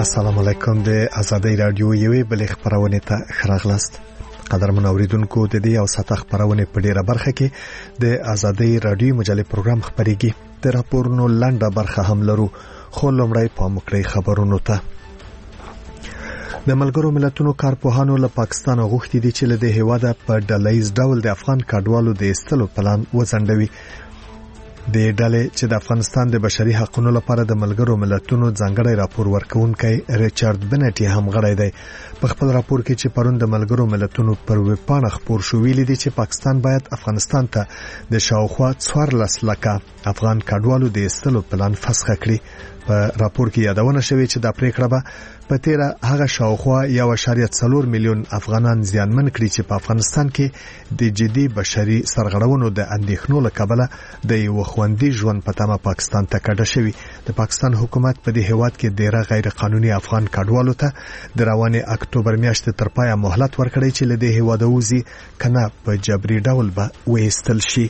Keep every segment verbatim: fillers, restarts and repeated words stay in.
السلام علیکم. د آزادۍ رادیو یوې بلې خبرونه ته خراغلاست. قدرمن اوریدونکو، د دې او ساته خبرونه په ډیره برخه کې د آزادۍ رادیو مجلې پروګرام خبريږي. د راپورونو لنډه برخه هم لرو، خو لومړی په مکړی خبرونو ته. د ملګرو ملتونو کارپوهانو له پاکستان غوښتي دي چې له دې هیواده په ډلهیز ډول د افغان کډوالو د ایستلو پلان وځنډوي. د ډلې چې د افغانستان د بشري حقوقو لپاره د ملګرو ملتونو ځانګړی راپور ورکونکي ریچارډ بنټي هم غړی دی. په خپل راپور کې چې پرون د ملګرو ملتونو پر ویبپاڼه خبر شو، ویلي دي چې پاکستان باید افغانستان ته د شاوخوا څوارلس لکه افغان کډوالو د ایستلو پلان فسخ کړي. په راپور کې یادونه شوې چې د پریکړه به په تیره هغه شاوخوا یو اشاریه څلور میلیون افغانان زیانمن کړي چې په افغانستان کې د جدي بشري سرغړونو د اندېښنو له کبله د یو خوندي ژوند په تمه پاکستان ته کډه شوی. د پاکستان حکومت په دې هیواد کې ډیره غیر قانوني افغان کډوالو ته د روانې اکتوبر میاشتې تر پایه مهلت ورکړی چې له دې هیواد وځي کنه په جبري ډول به وېستل شي.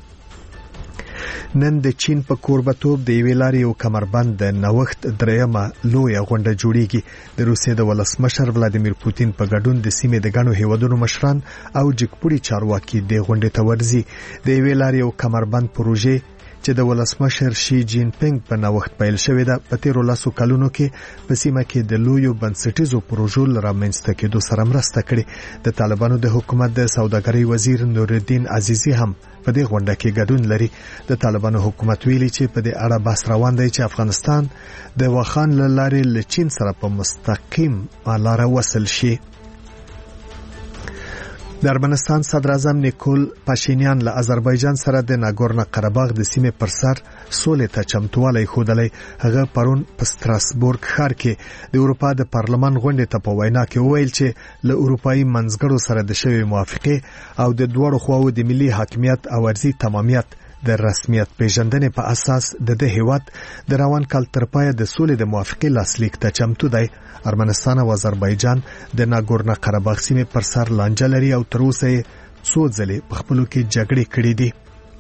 نن د چین په کوربتوب د یوې لارې او کمربند د نوښت دریمه لویه غونډه جوړیږي. د روسیې د ولسمشر ولادیمیر پوتین په ګډون د سیمې د غنو هیوادونو مشران او جګپوړي چارواکي د غونډې ته ورځي. د یوې لارې او کمربند پروژې چې د ولسمشر شي جین پینګ په نوښت پیل شوې ده، په تیرو لاسو کلونو کې په سیمه کې د لویو بنسټیزو پروژو لرامنځته کېدو سره مرسته کړې. د طالبانو د حکومت د سوداګرۍ وزیر نورالدین عزیزی هم په دې غونډه کې ګډون لري. د طالبانو حکومت ویلي چې په دې اړه بحث روان دی چې افغانستان د واخان لارې له چین سره په مستقیم لار وصل شي. د ارمنستان صدر اعظم نیکول پاشینیان له آذربایجان سره د ناګورنو قرهباغ د سیمې پر سر سولې ته چمتووالی ښودلی. هغه پرون په ستراسبورګ ښار کې د اروپا د پارلمان غونډې ته په وینا کې وویل چې له اروپایي منځګړو سره د شوې موافقې او د دوړو خواو د ملي حاکمیت او ارضي تمامیت د رسمیت پیژندنې په اساس د دې هیواد د روان کال تر پایه د سولې د موافقې لاسلیک ته چمتو دی. ارمنستان او آذربایجان د ناګورنو قرهباغ سیمې پر سر لانجه لري او تر اوسه یې څو ځلې په خپلو کې جګړې کړې دي.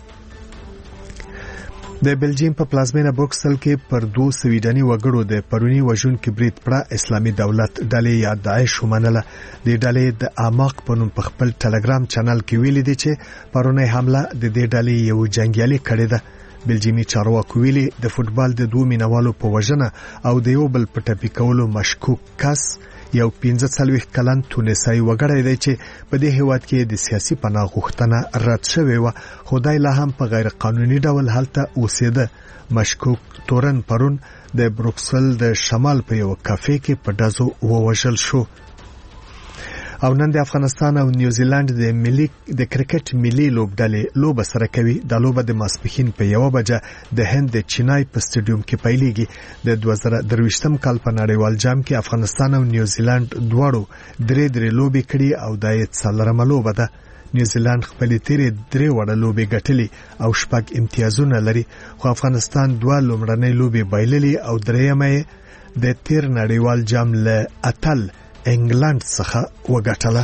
د بلجیم په پلازمینه بروکسل کې پر دوه سویډني وګړو د پرونی وژونکي برید پړه اسلامي دولت ډلې یا داعش ومنله. د ډلې د اعماق په نوم په خپل ټلګرام چینل کې ویلي دي چې پرونی حمله د دې ډلې یو جنگیالي کړې ده. بلجیمي چارواکو ویلي د فوتبال د دوه مینوالو په وژنه او د یو بل په ټپي کولو مشکوک کس یو پنځه څلوېښت کلن تونسي وګړی دی چې په دې هیواد کې د سیاسي پناه غوښتنه رد شوې و، خو دای لا هم په غیر قانوني ډول هلته اوسېده. مشکوک تورن پرون د بروکسل د شمال په یو کافې کې په ډزو ووژل شو. او نن د افغانستان او نیوزیلند د ملي د کرکټ ملي لوبډلې لوبه سره کوي. د لوبه د ماسپښین په یو بجه د هند د چینای په سټیډیوم کې پیلېږي. د دوه زره درویشتم کال په نړیوال جام کې افغانستان او نیوزیلند دواړو درې درې لوبې کړې او دا یې څلورمه لوبه ده. نیوزیلند خپلې تیرې درې وړه لوبې ګټلې او شپږ امتیازونه لري، خو افغانستان دوه لومړنۍ لوبې بایللې او درېیمه یې د تیر نړیوال جام له اتل انګلند څخه وګټله.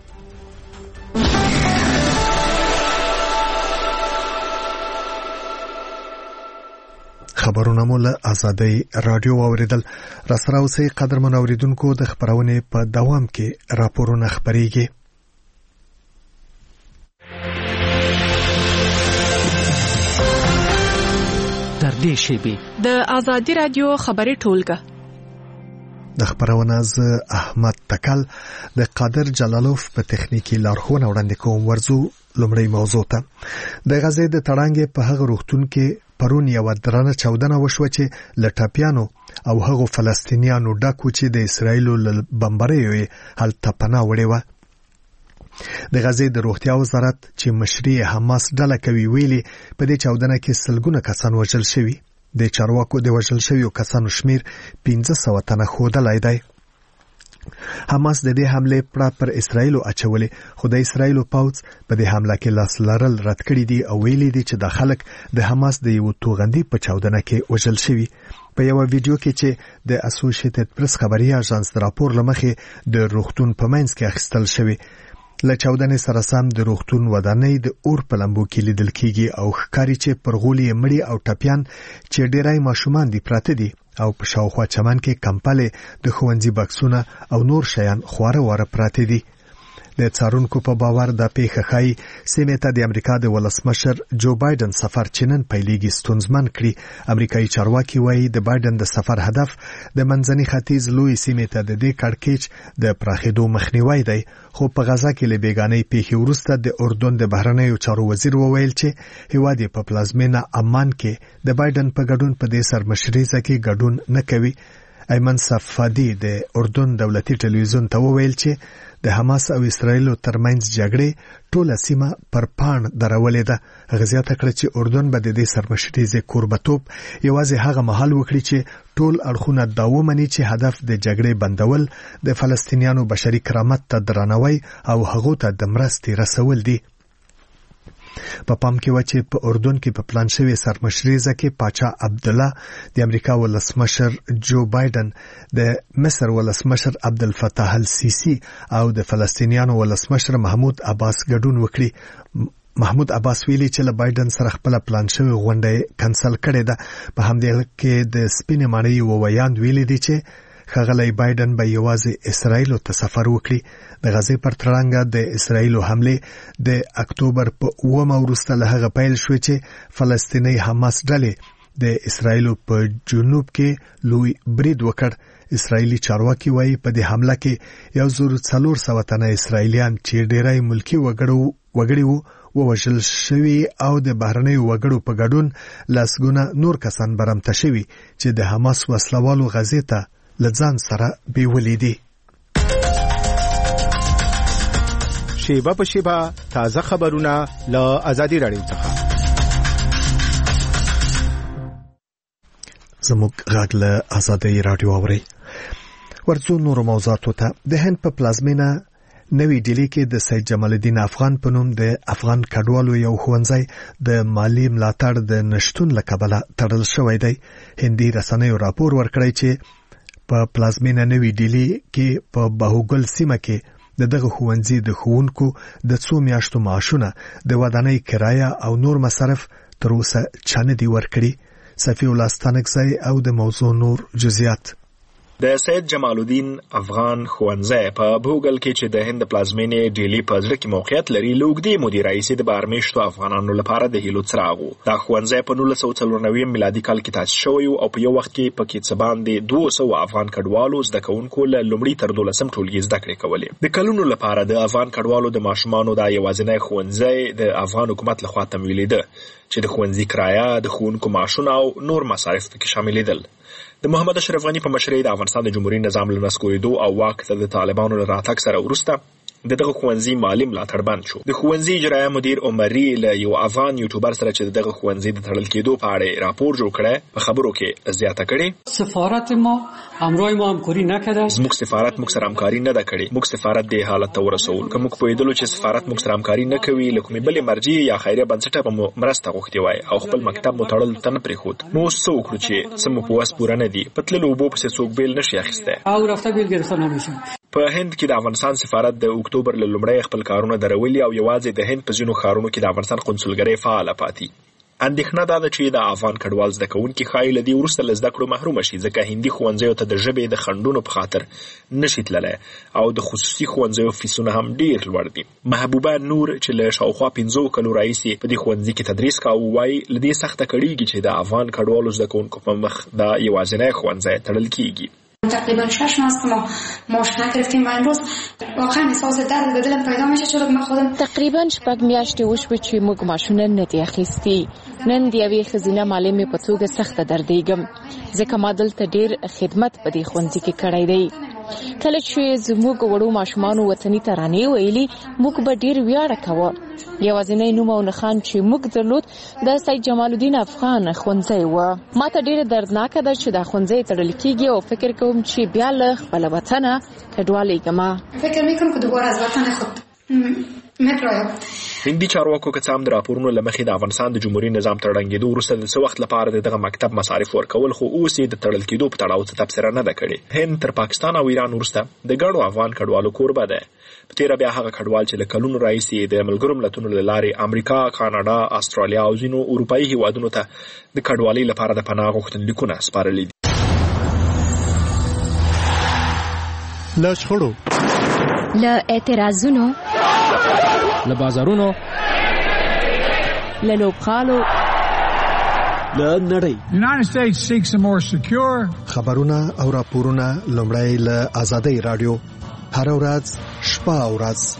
خبرونه مو له آزادۍ رادیو اوریدل. را سره اوسئ قدرمن اوریدونکو، د خبرونې په دوام کې راپورونه خبريږي. تر دې شیبې د آزادۍ رادیو خبري ټولګه د خبرونه ز احمد تکل د قادر جلالوف په تخنیکی لارښوونه وړاندې کوم. ورزو لومړی موضوع ته. د غزې د تړانګې په هغه روغتون کې پرون یو درنه چاودنه وشوه چې لټاپیانو او هغو فلسطینیانو ډاکو چې د اسرایلو له بمباریو هلته پناه وړي و. د غزې د روغتیا وزارت چې مشري حماس ډله کوي ویلي په دې چاودنه کې سلګونه کسان وژل شوي. د چارواکو د وژل شویو کسانو شمیر پنځه سوه تنه ښودلی دی. حماس د دې حمله پړه پر اسرایلو اچولې، خو د اسرایلو پوځ په دې حمله کې لاس لرل رد کړی دي او ویلي دي چې د خلک د حماس د یو توغندي په چاودنه کې وژل شوي. په یو ویډیو کې چې د اسوسییټډ پریس خبري اژانس د راپور لمخې د روغتون په منځ کې اخیستل شوی. له چاودنې سره سم د روغتون ودانۍ د اور په لمبو کې لیدل کیږي او ښکاري چې پر غولي مړی او ټپیان چې ډیرای ماشومان دي پراته دي او په شاوخوا چمن کې کمپلې د ښوونځي بکسونه او نور شیان خواره واره پراته دي. د څارونکو په باور د پیښه ښایي سیمې ته د امریکا د ولسمشر جو بایدن سفر چنن پیلېږي ستونزمن کړي. امریکایي چارواکي وایي د بایدن د سفر هدف د منځني ختیځ لوی سیمې ته د دې کړکېچ د پراخېدو مخنیوی دی. خو په غزا کې له بیګانۍ پیښې وروسته د اردن د بهرنیو چارو وزیر وویل چې هیواد یې په پلازمینه عمان کې د بایدن په ګډون په دې سرمشریزه کې ګډون نه کوي. ایمن صفادي د اردن دولتي ټلویزیون ته وویل چې د حماس او اسرائیل ترمنځ جګړې ټوله سیمه پر پاڼ درولې ده. هغه زیاته کړه چې اردن به د دې سرمشریزې کوربتوب یوازې هغه مهال وکړي چې ټول اړخونه دا ومني چې هدف د جګړې بندول د فلسطینیانو بشري کرامت ته درناوی او هغو ته د مرستې رسول دي. په پام کې و چې په اردن کې په پلان شوی سرمشریزه کې پاچا عبد الله د امریکا ولسمشر جو بایدن د مصر ولسمشر عبدالفتاح السیسی او د فلسطینیانو ولسمشر محمود عباس ګډون وکړي. محمود عباس ویلي چې له بایدن سره خپل پلان شوی غونډه کینسل کړې ده. په همدې کې د سپینې ماڼۍ وویاند ویلي دي چې ښاغلی بایدن به یوازې اسرائیل ته سفر وکړي. د غزې پر تړانګه د اسرائیل حمله د اکتوبر په اوومه وروسته له هغه پیل شو چې فلسطیني حماس ډلې د اسرائیل په جنوب کې لوی برید وکړ. اسرائیلي چارواکي وایي په دې حمله کې یو زر څلور سوه تنه اسرائیلیان چې ډېری ملکی وګړو وګړي وو ووژل شوي او د بهرنیو وګړو په ګډون لسګونه نور کسان برمته شوي چې د حماس وسلوالو غزې ته لځان سره بیولې دي. شیبه په شیبه تازه خبرونه له آزادي رادیو څخه. زموږ غږ له آزادي رادیو اوري. ورځو نور موضوعاتو ته. د هند په پلازمینه نوی ډیلی کې د سید جمال الدین افغان په نوم د افغان کډوالو یو ښوونځی د مالی ملاتړ د نشټون له کبله تړل شوی دی. هندي رسنیو راپور ورکړی چې په پلازمینه نوی ډیلی کې په باهوګل سیمه کې د دغه ښوونځي د ښوونکو د څو میاشتو معاشونه د ودانۍ کرایه او نور مصرف تر اوسه چا نه دي ورکړي. صفی الله ستانکزی او د موضوع نور جزئیات. د سید جمال الدین افغان ښوونځی په بوګل کې چې د هند پلازمینې ډیلی په ځړ کې موقعیت لري لوګدي مدیر رئیس د بارمیشتو افغانانو لپاره د هیلو څراغ و. دا ښوونځی په نولس سوه څلور نوي میلادي کال کې تاسیس شوی او په یو وخت کې پکې څه باندې دوه سوه افغان کډوالو زده کوونکو له لومړي تر دولسم ټولګي زده کړې کولې. د کلونو لپاره د افغان کډوالو د ماشومانو دا یوازینی ښوونځی د افغان حکومت لخوا تمویلېده چې د ښوونځي کرایه د ښوونکو معاشونه او نور مصارف پکې شاملېدل. د محمد اشرف غنی په مشرۍ د افغانستان د جمهوریت نظام له نسکورېدو او واک ته د طالبانو له راتګ سره وروسته د دغه ښوونځي مالی ملاتړ بند شو. د ښوونځي اجرایه مدیر عمري له یو افغان یوټیوبر سره چې دغه ښوونځي د تړل کېدو په اړه راپور جوړ کړی په خبرو کې زیاته کړې. سفارت ما همراه ما همکاری نکرده. زموږ سفارت موږ سره همکاري نه ده کړې. موږ سفارت دې حالت ته ورسول. که موږ پوهېدلو چې سفارت موږ سره همکاري نه کوي له کومې بلې مرجع یا خیریه بنسټه به مو مرسته غوښتې وای او خپل مکتب مو تړلو ته نه پرېښود. نو اوس څه وکړو چې څه مو په وس پوره نه دي. په تللو اوبو پسې څوک بیل نشي اخیستی او رفته بیل ګرفته نمیشه. په هند کې د افغانستان سفارت د اکتوبر له لومړۍ خپل کارونه درولي او یوازې د هند په ځینو ښارونو کې د افغانستان قونسلګرۍ فعاله پاتې. اندېښنه دا ده چې د افغان کډوال زده کوونکي ښایي له دې وروسته له زده کړو محرومه شي ځکه هندي ښوونځیو ته د ژبې د خنډونو په خاطر نشي تللی او د خصوصي ښوونځیو فیسونه هم ډېر لوړ دي. محبوبه نور چې له شاوخوا پنځو کلو راهیسې په دې ښوونځي کې تدریس کاوه وایي له دې سخته کړېږي چې د افغان کډوالو زده کوونکو په مخ دا یوازینی ښوونځی تړل کېږي. تقریبا شش ماه است ما معاش نگرفتیم و امروز واقعا احساس درد به دلم پیدا میشه چون من خودم تقریبا شپږ میاشتې وشوې چې موږ معاشونه نه دي اخیستي. نن د یوې ښځینه معلمې په توګه سخته دردېږم ځکه ما دلته ډېر خدمت په دې ښوونځي کې کړی دی. کله چې زموږ وړو ماشومانو وطني ترانې ویلي موږ به ډېر ویاړه کوو. یوازینی نوم او نښان چې موږ درلود د سید جمال الدین افغان ښوونځی و. ما ته ډېره دردناکه ده چې دا ښوونځی تړل کېږي او فکر کوم چې بیا له خپله وطنه کډوالېږم. فکر میکنم که دوباره از وطن خود مترایم. هندي چارواکو که څه هم د راپورونو له مخې د افغانستان د جمهوریت نظام تر ړنګېدو وروسته د څه وخت لپاره د دغه مکتب مصارف ورکول خو اوس یې د تړل کېدو په تړاو څه تبصره نه ده کړې. هند تر پاکستان او ایران وروسته د ګڼو افغان کډوالو کوربه ده. په تېره بیا هغه کډوال چې له کلونو راهیسې د ملګرو ملتونو له لارې امریکا، کاناډا، استرالیا او ځینو اروپایي هیوادونو ته د کډوالۍ لپاره د پناه غوښتنلیکونه سپارلي دي. له شخړو، له اعتراضونو، له بازارونو، له لوبغالو، له نړۍ. United States seeks a more secure. خبرونه او راپورونه لومړی له آزادۍ رادیو هر ورځ شپه او ورځ.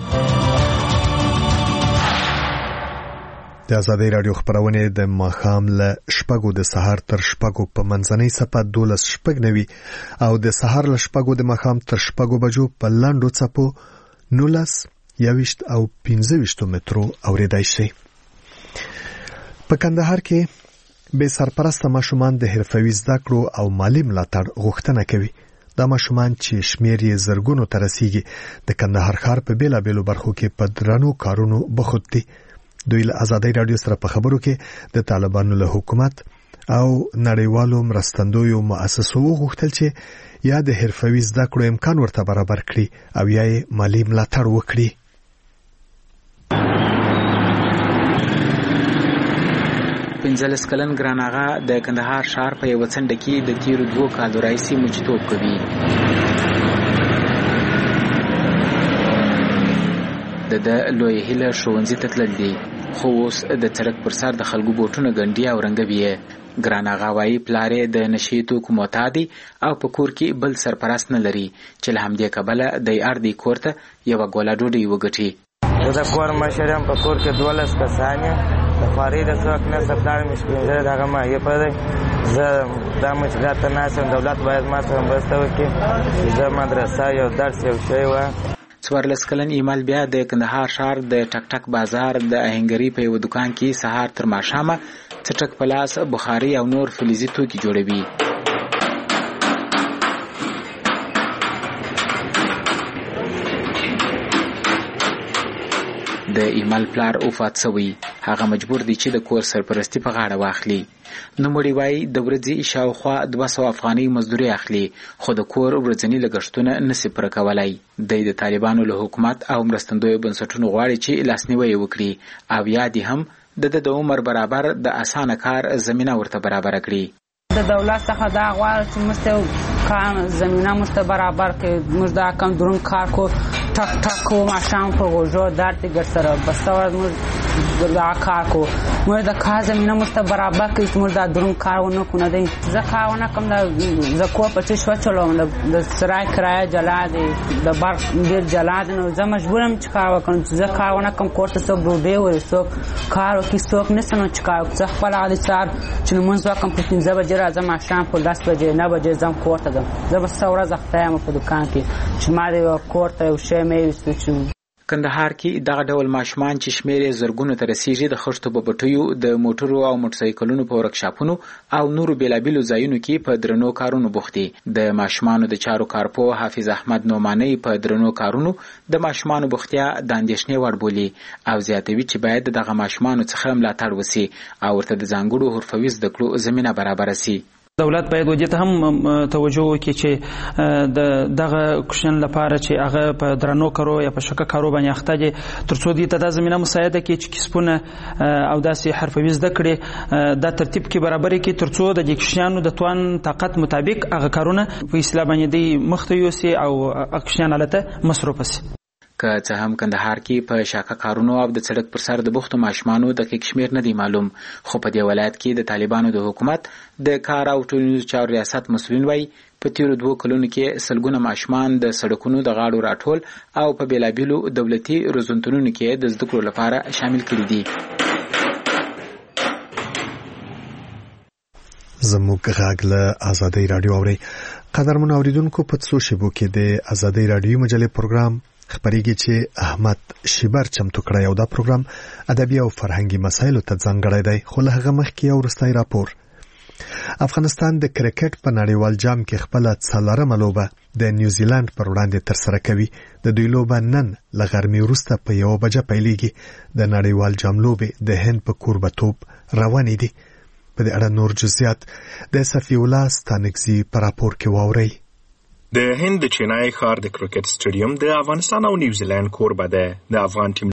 د آزادۍ رادیو خبرونه د ماښام له شپږو د سهار تر شپږو په منځنۍ صفه دولس شپږ نوي او د سهار له شپږو د ماښام تر شپږو بجو په لاندو څپو نولس یويشت او پنځه ویشت مترو اوریدای شي. په کندهار کې به سرپرسته ماشومان د حرفوي زده کړو او مالی ملاتړ غوښتنه کوي. دا ماشومان چې شمیر یې زرګونو ته رسیږي د کندهار ښار په بیلابېلو برخو کې په درنو کارونو بوخت دي. دوی له آزادۍ رادیو سره په خبرو کې د طالبانو له حکومت او نړیوالو مرستندویو مؤسسو غوښتل چې یا د حرفوي زده کړو امکان ورته برابر کړي او یا یې مالی ملاتړ وکړي. پنځلس کلن ګران آغا د کندهار ښار په یوه څنډه کې د تیرو دوو کالو راهیسې مجتوب کوي. د ده لویه هیله ښوونځي ته تلل دي، خو اوس د سړک پر سر د خلکو بوټونه ګنډي او رنګوي یې. ګران آغا وایي پلار یې د نشې توکو معتاد دی او په کور کې بل سرپرست نه لري چې له همدې کبله دی اړ دی کور ته یوه ګوله ډوډۍ وګټي. زه د کور مشر یم، په کور کې دولس کسان یم، د خوارۍ د څوک نشته، پلار مې شپېنځه دغه ماهیه په دی. زه دا مشکلات ته ناست یم، دولت باید ما سره مرسته وکړي چې زه مدرسه یو درس یو شی وایم. څوارلس کلن ایمل بیا د کندهار ښار د ټک ټک بازار د آهنګري په یو دکان کې سهار تر ماښامه څټک په لاس بخاري او نور فلزي توکي جوړوي. د ایمل پلار وفات شوی، هغه مجبور دی چې د کور سرپرستی په غاړه واخلي. نوموړي وایي د ورځې شاوخوا دوه سوه افغانۍ مزدوري اخلي، خو د کور ورځني لګښتونه نشي پوره کولی. دی د طالبانو له حکومت او مرستندویو بنسټونو غواړي چې لاسنیوی وکړي او یا دې هم د د عمر برابر د اسانه کار زمینه ورته برابره کړي. د دولت څخه دا غواړي چې موږ ته کار زمینه موږ ته برابر کړي. موږ دا کم درون کار کو ټک ټک کو ماشام په غوژو درد ګر سره بس ورځ موږ دا کار کو. موږ د کار زمینه موږ ته برابر کړي چې موږ دا درون کار ونه کو نه دی. زه کار ونه کوم، زه کور په څه شو چلوم، د سرای کرایه جلا دی، د برق ډېر جلا دی، نو زه مجبور یم چې کار وکړم. چې زه کار ونه کوم کور ته څوک ډوډۍ وړي، څوک کار وکړي، څوک نشته نو چې کار وکړم. زه خپله هغه سهار چې لمونځ وکړم په پنځه بجې راځم، ماښام په لس بجې نه بجې ځم کور ته ځم. زه به څه ورځ اخته یم په دوکان کې چې ما د یوه کور ته یو شی مې یوسته چې کندهار کې دغه ډول ماشومان چې شمېر یې زرګونو ته رسیږي د خښتو په بټیو، د موټرو او موټرسایکلونو په ورکشاپونو او نورو بېلابېلو ځایونو کې په درنو کارونو بوخت دي. د ماشومانو د چارو کارپوه حافظ احمد نعماني په درنو کارونو د ماشومانو بوختیا د اندېښنې وړ بولي او زیاتوي چې باید دغه ماشومانو څخه ملاتړ وسي او ورته د ځانګړو حرفوي زده کړو زمینه برابره سي. دولت باید ودې ته هم توجه وکړي چې د دغه کوشن لپاره چې هغه په درنو کارو یا په شکه کارو باندې اخته دي تر څو دې ته د زمينه مساعده کړي چې کسبونه او داسې حرفوي زده کړي د ترتیب کې برابر کړي تر څو د کوشنانو د توان طاقت مطابق هغه کارونه په اسلام باندې دی مخته یوسي او کوشنان علته مصروف شي. که څه هم کندهار کې په شاکه کارونو او د سړک پر سر د بوختو ماشومانو دقیق شمیر نه دی معلوم، خو په دې ولایت کې د طالبانو د حکومت د کار او ټولنیزو چارو ریاست مسؤلین وایي په تیرو دوو کلونو کې سلګونه ماشومان د سړکونو د غاړو راټول او په بېلابېلو دولتي روزنتونونو کې د زده کړو لپاره شامل کړي دي. زموږ غږ له آزادۍ رادیو اوري. قدرمن اوریدونکو په څو شیبو کې د آزادۍ رادیو مجلې پروګرام خبرېږي چې احمد شیبر چمتو کړی او دا پروګرام ادبي او فرهنګي مسایلو ته ځانګړی دی. خو له هغه مخکې یو وروستی راپور. افغانستان د کرکټ په نړیوال جام کې خپله څلورمه لوبه د نیوزیلند پر وړاندې ترسره کوي. د دوی لوبه نن له غرمې وروسته په یوه بجه پیلېږي. د نړیوال جام لوبې د هند په کوربتوب روانې دي. په دې اړه نور جزئیات د صفي الله ستانکزي په راپور کې واورئ. د هند د چینای ښار د کرکټ سټیډیم د افغانستان او نیوزیلند کوربه ده. د افغان ټیم